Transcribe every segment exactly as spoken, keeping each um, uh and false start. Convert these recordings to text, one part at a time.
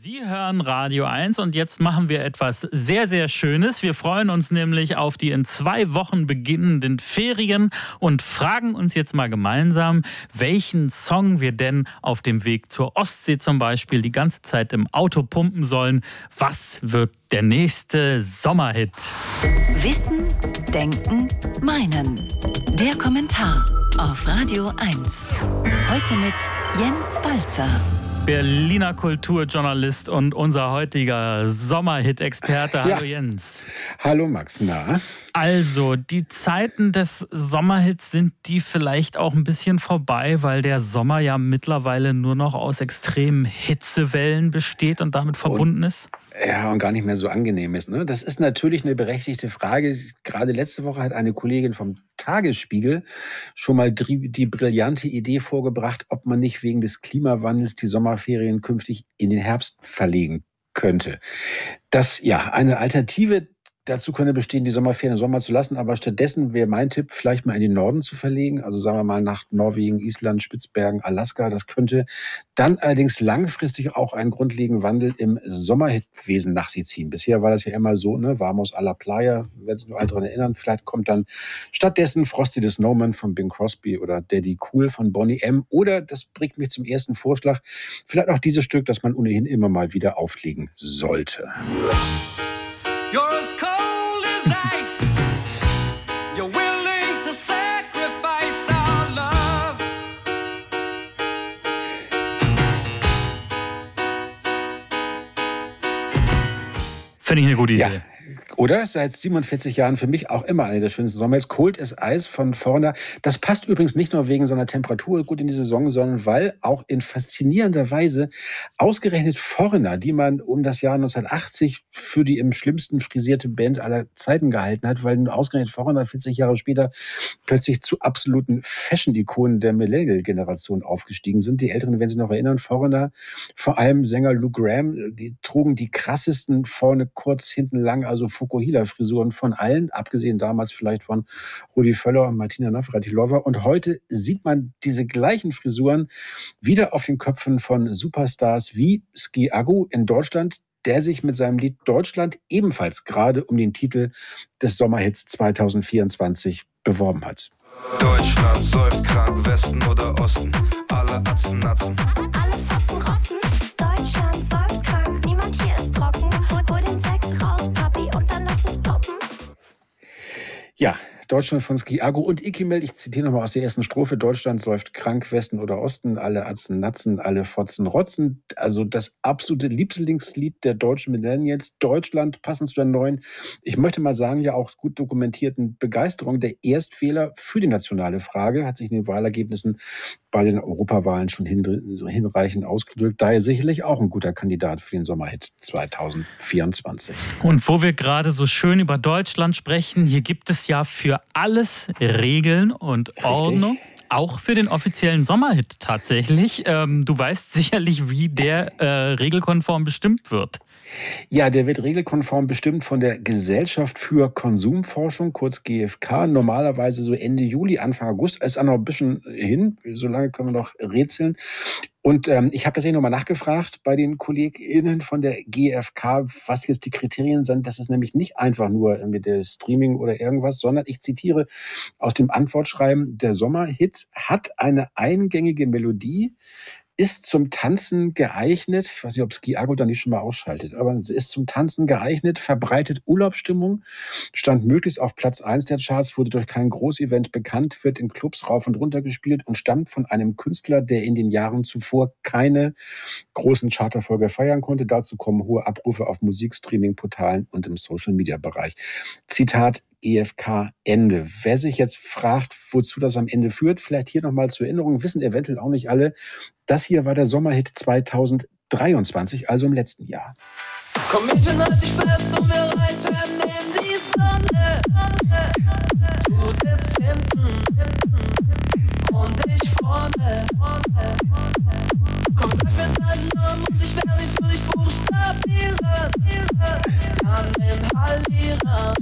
Sie hören Radio eins und jetzt machen wir etwas sehr, sehr Schönes. Wir freuen uns nämlich auf die in zwei Wochen beginnenden Ferien und fragen uns jetzt mal gemeinsam, welchen Song wir denn auf dem Weg zur Ostsee zum Beispiel die ganze Zeit im Auto pumpen sollen. Was wird der nächste Sommerhit? Wissen, denken, meinen. Der Kommentar auf Radio eins. Heute mit Jens Balzer. Berliner Kulturjournalist und unser heutiger Sommerhit-Experte. Hallo ja. Jens. Hallo Max, na? Also, die Zeiten des Sommerhits, sind die vielleicht auch ein bisschen vorbei, weil der Sommer ja mittlerweile nur noch aus extremen Hitzewellen besteht und damit verbunden und, ist? Ja, und gar nicht mehr so angenehm ist. Ne? Das ist natürlich eine berechtigte Frage. Gerade letzte Woche hat eine Kollegin vom Tagesspiegel schon mal die, die brillante Idee vorgebracht, ob man nicht wegen des Klimawandels die Sommerferien künftig in den Herbst verlegen könnte. Das, ja, eine Alternative dazu könnte bestehen, die Sommerferien im Sommer zu lassen, aber stattdessen wäre mein Tipp, vielleicht mal in den Norden zu verlegen, also sagen wir mal nach Norwegen, Island, Spitzbergen, Alaska. Das könnte dann allerdings langfristig auch einen grundlegenden Wandel im Sommerhitwesen nach sich ziehen. Bisher war das ja immer so, ne, Vamos a la Playa, wenn Sie sich noch alle daran erinnern. Vielleicht kommt dann stattdessen Frosty the Snowman von Bing Crosby oder Daddy Cool von Boney M. Oder, das bringt mich zum ersten Vorschlag, vielleicht auch dieses Stück, das man ohnehin immer mal wieder auflegen sollte. Finde ich eine gute Idee. Ja. Oder? Seit siebenundvierzig Jahren für mich auch immer eine der schönsten Sommer. Jetzt Cold as Ice von Foreigner. Das passt übrigens nicht nur wegen seiner Temperatur gut in die Saison, sondern weil auch in faszinierender Weise ausgerechnet Foreigner, die man um das Jahr neunzehnhundertachtzig für die im schlimmsten frisierte Band aller Zeiten gehalten hat, weil ausgerechnet Foreigner vierzig Jahre später plötzlich zu absoluten Fashion-Ikonen der Millennial-Generation aufgestiegen sind. Die Älteren werden sich noch erinnern, Foreigner, vor allem Sänger Lou Gramm, die trugen die krassesten vorne kurz, hinten lang, also Fukuhila-Frisuren von allen, abgesehen damals vielleicht von Rudi Völler und Martina Navratilova. Und heute sieht man diese gleichen Frisuren wieder auf den Köpfen von Superstars wie Ski Agu in Deutschland, der sich mit seinem Lied Deutschland ebenfalls gerade um den Titel des Sommerhits zwanzig vierundzwanzig beworben hat. Deutschland säuft krank, Westen oder Osten, alle Atzen, Natzen. Alle Fotzen, Rotzen, Deutschland säuft krank, niemand hier ist trocken. Hol den Sekt raus, Papi, und dann lass es poppen. Ja, Deutschland von Ski Agu und Ikimel, ich zitiere nochmal aus der ersten Strophe, Deutschland säuft krank, Westen oder Osten, alle Atzen, Natzen, alle Fotzen, Rotzen. Also das absolute Lieblingslied der deutschen Millennials, Deutschland, passend zu der neuen, ich möchte mal sagen, ja auch gut dokumentierten Begeisterung der Erstwähler für die nationale Frage, hat sich in den Wahlergebnissen bei den Europawahlen schon hinreichend ausgedrückt. Daher sicherlich auch ein guter Kandidat für den Sommerhit zwanzig vierundzwanzig. Und wo wir gerade so schön über Deutschland sprechen, hier gibt es ja für alles Regeln und Richtig. Ordnung. Auch für den offiziellen Sommerhit tatsächlich. Ähm, du weißt sicherlich, wie der äh, regelkonform bestimmt wird. Ja, der wird regelkonform bestimmt von der Gesellschaft für Konsumforschung, kurz G F K, normalerweise so Ende Juli, Anfang August. Es ist auch noch ein bisschen hin, so lange können wir noch rätseln. Und ähm, ich habe tatsächlich nochmal nachgefragt bei den KollegInnen von der G F K, was jetzt die Kriterien sind. Das ist nämlich nicht einfach nur mit der Streaming oder irgendwas, sondern ich zitiere aus dem Antwortschreiben, der Sommerhit hat eine eingängige Melodie, ist zum Tanzen geeignet, ich weiß nicht, ob Ski Agu da nicht schon mal ausschaltet, aber ist zum Tanzen geeignet, verbreitet Urlaubsstimmung, stand möglichst auf Platz eins der Charts, wurde durch kein Großevent bekannt, wird in Clubs rauf und runter gespielt und stammt von einem Künstler, der in den Jahren zuvor keine großen Charterfolge feiern konnte. Dazu kommen hohe Abrufe auf Musikstreaming-Portalen und im Social-Media-Bereich. Zitat G F K Ende. Wer sich jetzt fragt, wozu das am Ende führt, vielleicht hier nochmal zur Erinnerung, wissen eventuell auch nicht alle, das hier war der Sommerhit zwanzig dreiundzwanzig, also im letzten Jahr. Komm mit, halt dich fest und wir reiten in die Sonne. Du sitzt hinten und ich vorne. Komm, sag mir deinen Namen und ich werde ihn für dich buchstabieren. Kann inhalieren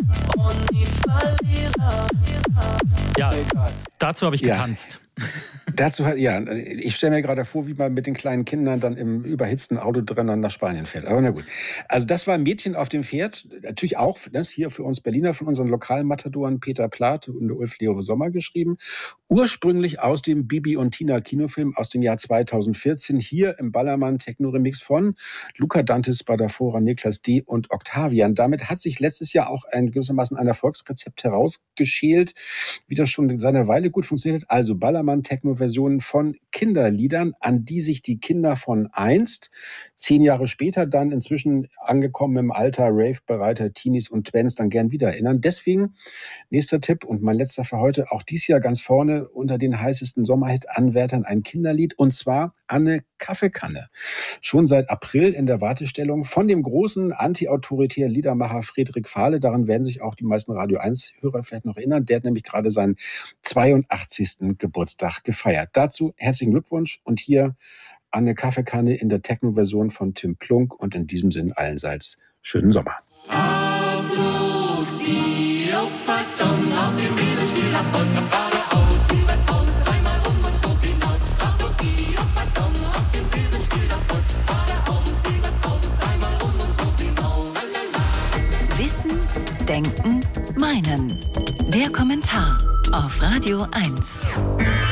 und nie verlieren. Ja, dazu habe ich Ja. getanzt. Dazu hat, ja, ich stelle mir gerade vor, wie man mit den kleinen Kindern dann im überhitzten Auto drin nach Spanien fährt. Aber na gut. Also das war Mädchen auf dem Pferd. Natürlich auch, das hier für uns Berliner, von unseren lokalen Matadoren Peter Plath und Ulf Leo Sommer geschrieben. Ursprünglich aus dem Bibi und Tina Kinofilm aus dem Jahr zweitausendvierzehn. Hier im Ballermann Techno-Remix von Luca Dantes, Badafora, Niklas D. und Octavian. Damit hat sich letztes Jahr auch ein gewissermaßen ein Erfolgsrezept herausgeschält, wie das schon seit einer Weile gut funktioniert. Also Ballermann Techno-Versionen von Kinderliedern, an die sich die Kinder von einst, zehn Jahre später dann inzwischen angekommen im Alter Rave-bereiter Teenies und Twents dann gern wieder erinnern. Deswegen nächster Tipp und mein letzter für heute, auch dies Jahr ganz vorne unter den heißesten Sommerhit-Anwärtern ein Kinderlied, und zwar Anne Kaffeekanne. Schon seit April in der Wartestellung von dem großen anti-autoritären Liedermacher Friedrich Fahle. Daran werden sich auch die meisten Radio eins Hörer vielleicht noch erinnern. Der hat nämlich gerade seinen zweiundachtzigsten Geburtstag gefeiert. Dazu herzlichen Glückwunsch und hier Anne Kaffeekanne in der Techno-Version von Tim Plunk und in diesem Sinn allenseits schönen Sommer. Auf flog sie, Pardon, auf dem Riesenstiel davon, geradeaus, übers Haus, dreimal rum und hoch hinaus. Auf flog sie, Pardon, auf dem Riesenstiel davon, geradeaus, übers Haus, dreimal rum und hoch hinaus. Wissen, Denken, Meinen. Der Kommentar auf Radio eins.